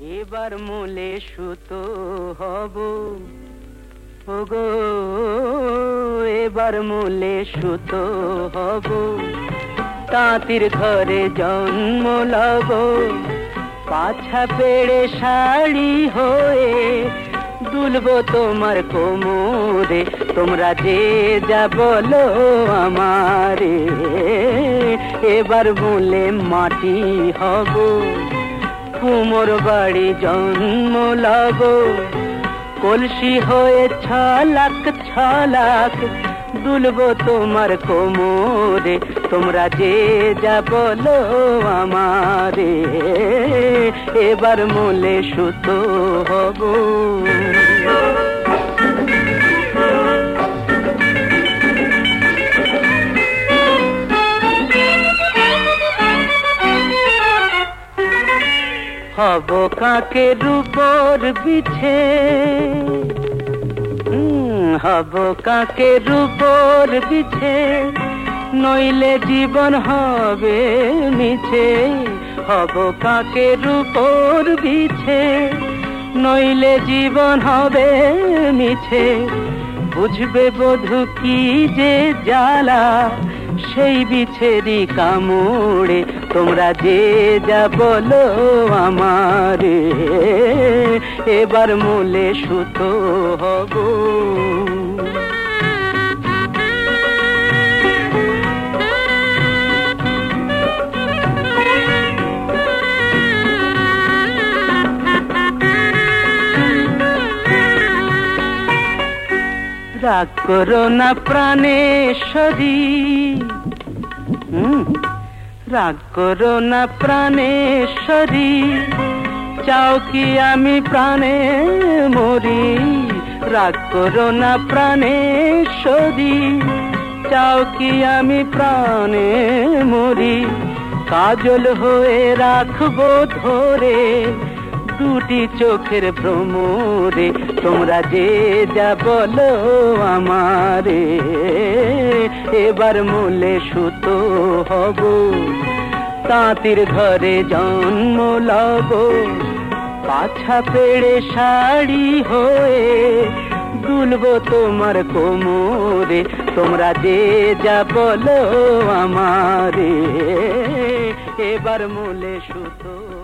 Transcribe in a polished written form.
এবার মূলে সুতো হব ওগো, এবার মূলে সুতো হব, তাঁতির ঘরে জন্ম লব, পাছা পেড়ে শাড়ি হয়ে দুলবো তোমার কোমরে। তোমরা যে যা বলো আমারে, এবার মূলে মাটি হব, কুমোর বাড়ি জন্ম লব, কলসি হয়ে ছলাক ছলাক দুলবো তোমার কোমরে। তোমরা যে যা বলো আমারে, এবার মূলে সুতো হব। হব কাকের উপর বিছে, হব কাকের উপর বিছে, নইলে জীবন হবে মিছে। হব কাকের উপর বিছে, নইলে জীবন হবে মিছে। বুঝবে বধূ কি যে জ্বালা সেই বিছেরি কামড়ে। তোমরা যে যা বলো আমারে, এবার মূলে সুতো হব। রাগ করো না প্রাণেশ্বরী, রাগ করো না প্রাণেশ্বরী, চাও কি আমি প্রাণে মরি। রাগ করো না প্রাণেশ্বরী, চাও কি আমি প্রাণে মরি। কাজল হয়ে রাখবো ধরে দুটি চোখের ভ্রমরে। তোমরা যে যা বলো আমারে, এবার মূলে সুতো হব, তাঁতির ঘরে জন্ম লব, পাছা পেড়ে শাড়ি হয়ে দুলবো তোমার কোমরে। তোমরা যে যা বলো আমারে, এবার মূলে সুতো।